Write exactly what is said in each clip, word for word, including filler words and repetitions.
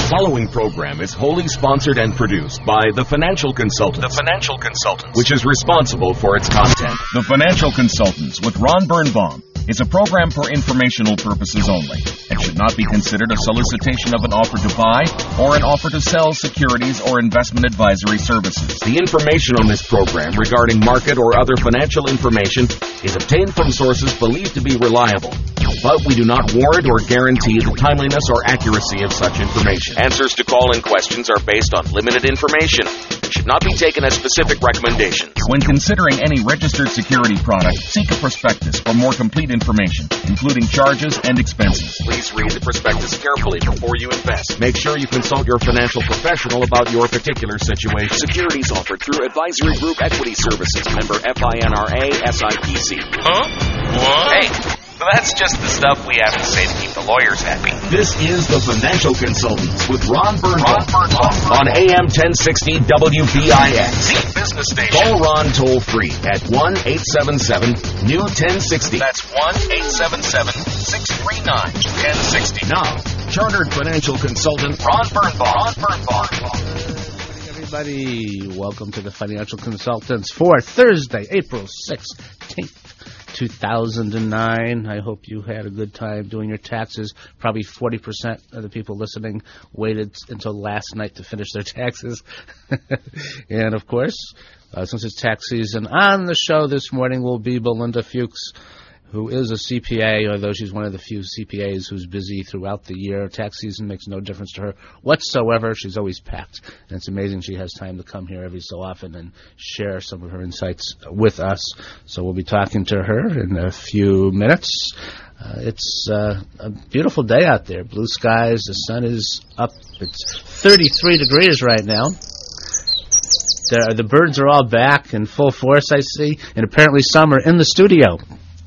The following program is wholly sponsored and produced by The Financial Consultants. The Financial Consultants. Which is responsible for its content. The Financial Consultants with Ron Birnbaum is a program for informational purposes only and should not be considered a solicitation of an offer to buy or an offer to sell securities or investment advisory services. The information on this program regarding market or other financial information is obtained from sources believed to be reliable, but we do not warrant or guarantee the timeliness or accuracy of such information. Answers to call-in questions are based on limited information and should not be taken as specific recommendations. When considering any registered security product, seek a prospectus for more complete information, including charges and expenses. Please read the prospectus carefully before you invest. Make sure you consult your financial professional about your particular situation. Securities offered through Advisory Group Equity Services, member F I N R A S I P C. Huh? What? Hey, that's just the stuff we have to say to keep the lawyers happy. This is The Financial Consultants with Ron Birnbaum on A M ten sixty W B I X. The business station. Call Ron toll-free at one eight seven seven N E W ten sixty. That's one eight seven seven, six three nine, one zero six zero. Now, Chartered Financial Consultant Ron Birnbaum. Ron Birnbaum. Everybody, welcome to The Financial Consultants for Thursday, April sixteenth, two thousand nine. I hope you had a good time doing your taxes. Probably forty percent of the people listening waited until last night to finish their taxes. And, of course, uh, since it's tax season, on the show this morning will be Belinda Fuchs, who is a C P A, although she's one of the few C P As who's busy throughout the year. Tax season makes no difference to her whatsoever. She's always packed, and it's amazing she has time to come here every so often and share some of her insights with us. So we'll be talking to her in a few minutes. Uh, it's uh, a beautiful day out there. Blue skies, the sun is up. It's thirty-three degrees right now. The, the birds are all back in full force, I see, and apparently some are in the studio.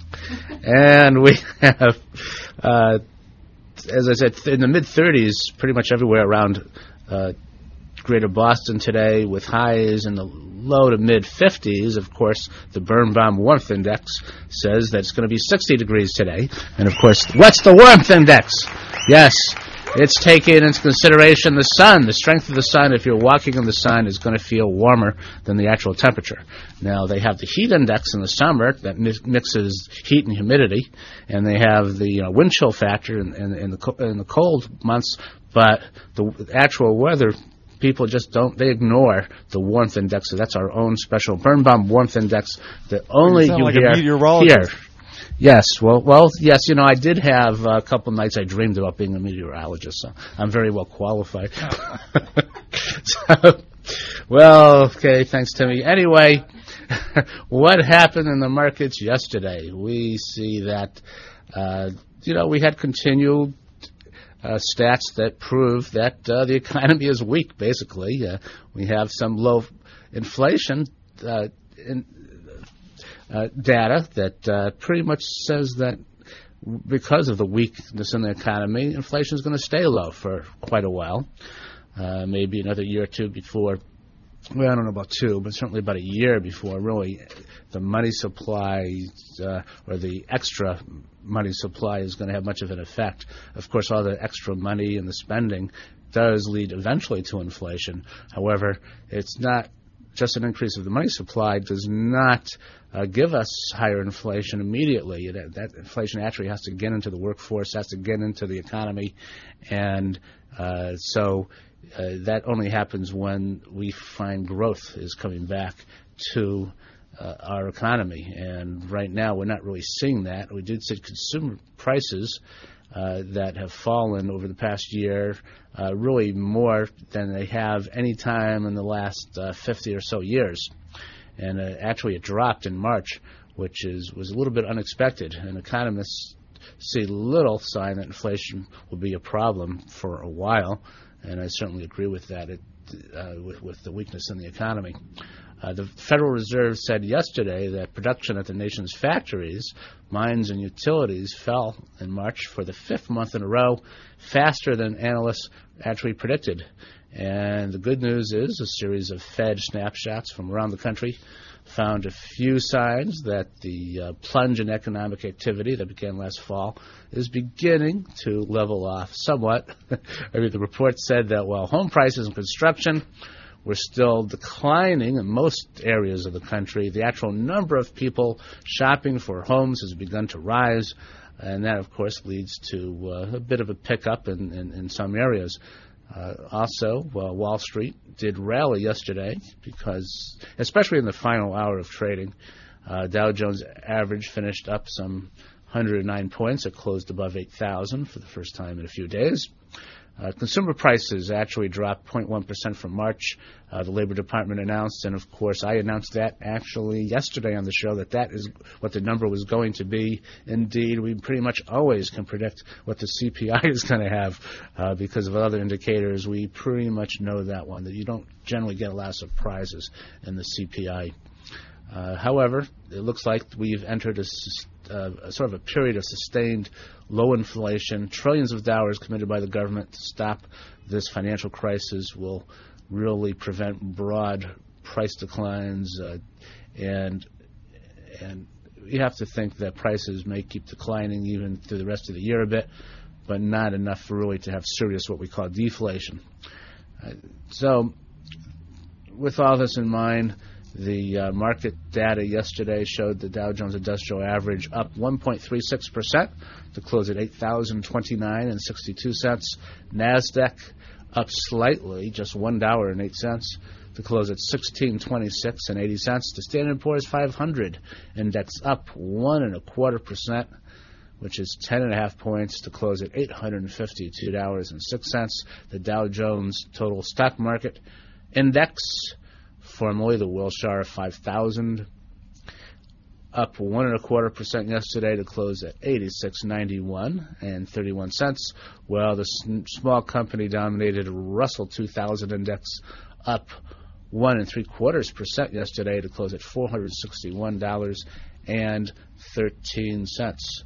And we have, uh, as I said, in the mid-thirties, pretty much everywhere around uh, greater Boston today, with highs in the low to mid-fifties. Of course, the Birnbaum Warmth Index says that it's going to be sixty degrees today. And, of course, what's the Warmth Index? Yes, it's taking into consideration the sun. The strength of the sun, if you're walking in the sun, is going to feel warmer than the actual temperature. Now, they have the heat index in the summer that mi- mixes heat and humidity, and they have the you know, wind chill factor in, in, in, the co- in the cold months, but the actual weather, people just don't, they ignore the warmth index. So that's our own special Birnbaum Warmth Index that only you, you like hear a meteorologist. here. Yes, well, well, yes, you know, I did have a couple nights I dreamed about being a meteorologist, so I'm very well qualified. So, well, okay, thanks, Timmy. Anyway, what happened in the markets yesterday? We see that, uh, you know, we had continued uh, stats that prove that uh, the economy is weak, basically. Uh, we have some low inflation uh, in Uh, data that uh, pretty much says that because of the weakness in the economy, inflation is going to stay low for quite a while, uh, maybe another year or two before, well, I don't know about two, but certainly about a year before really the money supply uh, or the extra money supply is going to have much of an effect. Of course, all the extra money and the spending does lead eventually to inflation. However, it's not just an increase of the money supply does not uh, give us higher inflation immediately. That, that inflation actually has to get into the workforce, has to get into the economy, and uh, so uh, that only happens when we find growth is coming back to uh, our economy. And right now we're not really seeing that. We did see consumer prices Uh, that have fallen over the past year, uh, really more than they have any time in the last uh, fifty or so years. And uh, actually it dropped in March, which is was a little bit unexpected. And economists see little sign that inflation will be a problem for a while, and I certainly agree with that, it, uh, with, with the weakness in the economy. Uh, the Federal Reserve said yesterday that production at the nation's factories, mines, and utilities fell in March for the fifth month in a row, faster than analysts actually predicted. And the good news is a series of Fed snapshots from around the country found a few signs that the uh, plunge in economic activity that began last fall is beginning to level off somewhat. I mean, the report said that while home prices and construction were still declining in most areas of the country, the actual number of people shopping for homes has begun to rise, and that, of course, leads to uh, a bit of a pickup in, in, in some areas. Uh, also, uh, Wall Street did rally yesterday because, especially in the final hour of trading, uh, Dow Jones average finished up some one hundred nine points. It closed above eight thousand for the first time in a few days. Uh, consumer prices actually dropped zero point one percent from March. Uh, the Labor Department announced, and of course I announced that actually yesterday on the show, that that is what the number was going to be. Indeed, we pretty much always can predict what the C P I is going to have uh, because of other indicators. We pretty much know that one, that you don't generally get a lot of surprises in the C P I. Uh, however, it looks like we've entered a, uh, a sort of a period of sustained low inflation. Trillions of dollars committed by the government to stop this financial crisis will really prevent broad price declines, uh, and and you have to think that prices may keep declining even through the rest of the year a bit, but not enough really to have serious what we call deflation. Uh, so, with all this in mind, the uh, market data yesterday showed the Dow Jones Industrial Average up one point three six percent to close at eight thousand twenty-nine dollars and sixty-two cents. NASDAQ up slightly, just one dollar and eight cents, to close at sixteen twenty-six and eighty cents. The Standard and Poor's five hundred index up one and a quarter percent, which is ten and a half points, to close at eight hundred fifty-two dollars and six cents. The Dow Jones Total Stock Market Index, formerly the Wilshire five thousand, up one and a quarter percent yesterday to close at eighty-six ninety-one and thirty-one cents. While the small company dominated Russell two thousand index, up one and three quarters percent yesterday to close at four hundred sixty-one dollars and thirteen cents.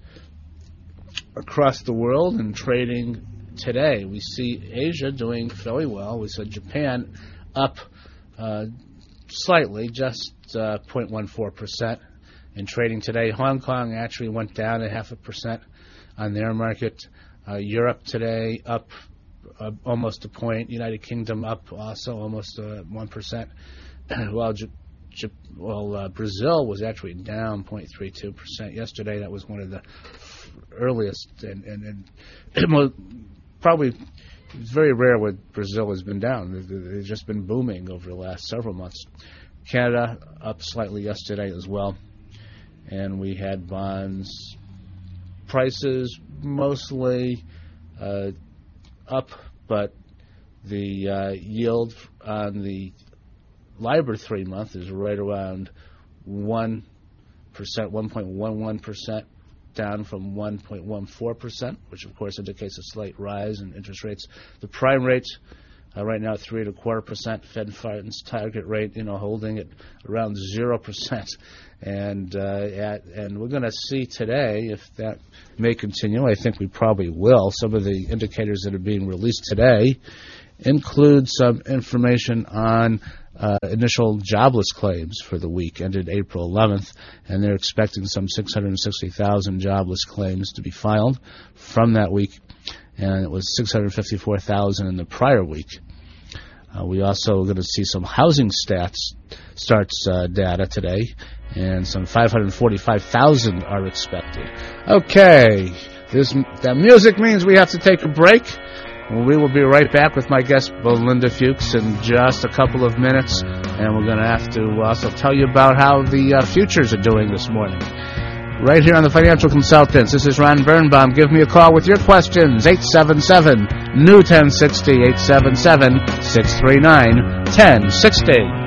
Across the world and trading today, we see Asia doing fairly well. We saw Japan up uh, slightly, just uh, zero point one four percent in trading today. Hong Kong actually went down a half a percent on their market. Uh, Europe today up uh, almost a point. United Kingdom up also almost uh, one percent. While J- J- well, uh, Brazil was actually down zero point three two percent yesterday. That was one of the earliest, and, and, and probably it's very rare what Brazil has been down. They've just been booming over the last several months. Canada up slightly yesterday as well. And we had bonds prices mostly uh, up, but the uh, yield on the LIBOR three-month is right around one percent, one point one one percent, down from one point one four percent, which of course indicates a slight rise in interest rates. The prime rate uh, right now at three and a quarter percent. Fed funds target rate, you know, holding at around zero percent, and uh, at and we're going to see today if that may continue. I think we probably will. Some of the indicators that are being released today include some information on Uh, initial jobless claims for the week ended April eleventh, and they're expecting some six hundred sixty thousand jobless claims to be filed from that week, and it was six hundred fifty-four thousand in the prior week. Uh, we also are going to see some housing stats starts uh, data today, and some five hundred forty-five thousand are expected. Okay, this that music means we have to take a break. We will be right back with my guest, Belinda Fuchs, in just a couple of minutes. And we're going to have to also tell you about how the uh, futures are doing this morning. Right here on the Financial Consultants, this is Ron Birnbaum. Give me a call with your questions, eight seven seven, N E W ten sixty, eight seven seven, six three nine, one oh six oh.